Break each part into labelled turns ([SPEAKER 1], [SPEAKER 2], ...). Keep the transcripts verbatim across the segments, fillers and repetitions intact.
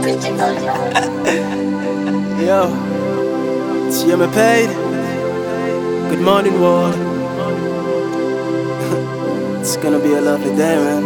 [SPEAKER 1] Yo, see you me paid. Good morning, world. It's gonna be a lovely day, man.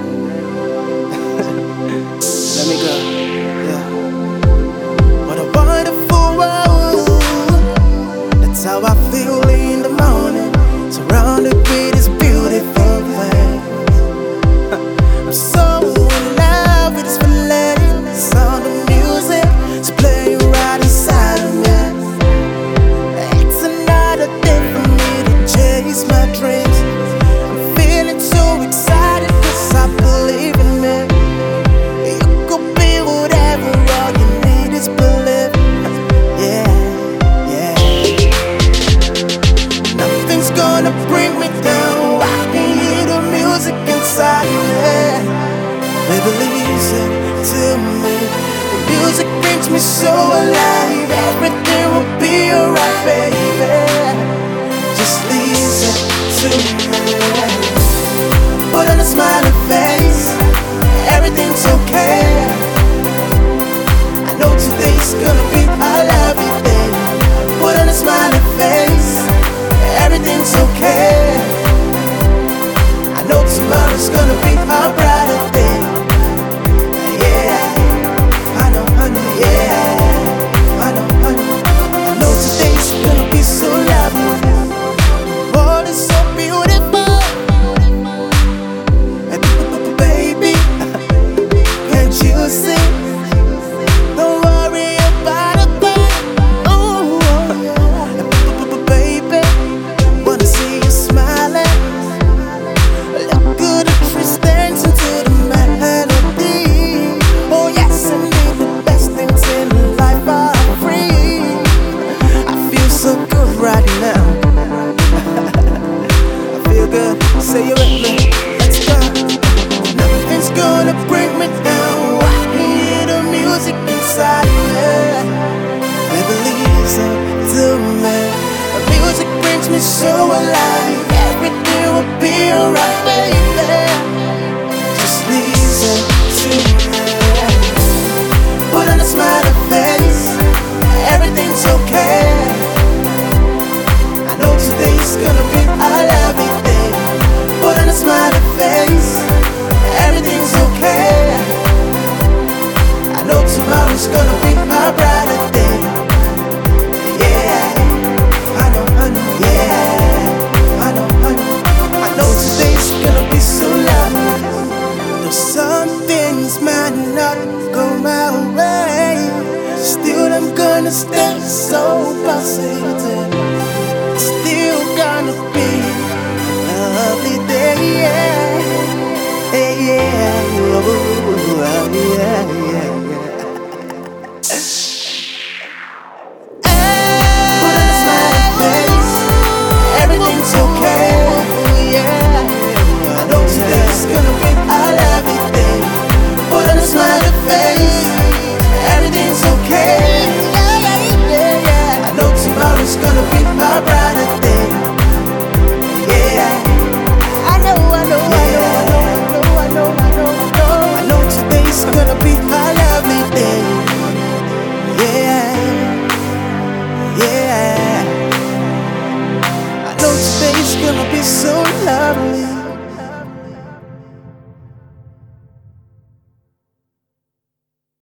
[SPEAKER 1] Let me go. Yeah. What a wonderful world. That's how I feel in the morning, surrounded with this beautiful place. I'm so in love with this feeling. The sound of music is playing right inside of me. It's another day for me to chase my dreams. I'm feeling so excited 'cause I believe in me. You could be whatever, all you need is believe. Yeah, yeah. Nothing's gonna bring me down. I can hear the music inside of me. Baby, listen to me. The music brings me so alive. Everything will be alright, baby. Just listen to me. Put on a smiling face. Everything's okay. I know today's gonna be a lovely day. Put on a smiling face. Everything's okay. I know tomorrow's gonna be a brighter day. Say you with me, let's go. Nothing's gonna bring me down. I can hear the music inside me. Baby, listen to me. The music brings me so alive. Everything will be alright, baby. Just listen to me. Put on a smiling face. Everything's okay. I know today's gonna be a lovely day. Put on a smiling face. Everything's okay. I know tomorrow's gonna be a brighter day. Yeah, I know, I know, yeah, I know, I know. I know today's gonna be so lovely. Though some things might not go my way, still I'm gonna stay so positive. Still gonna be lovely day, yeah, yeah, yeah, oh, yeah, yeah.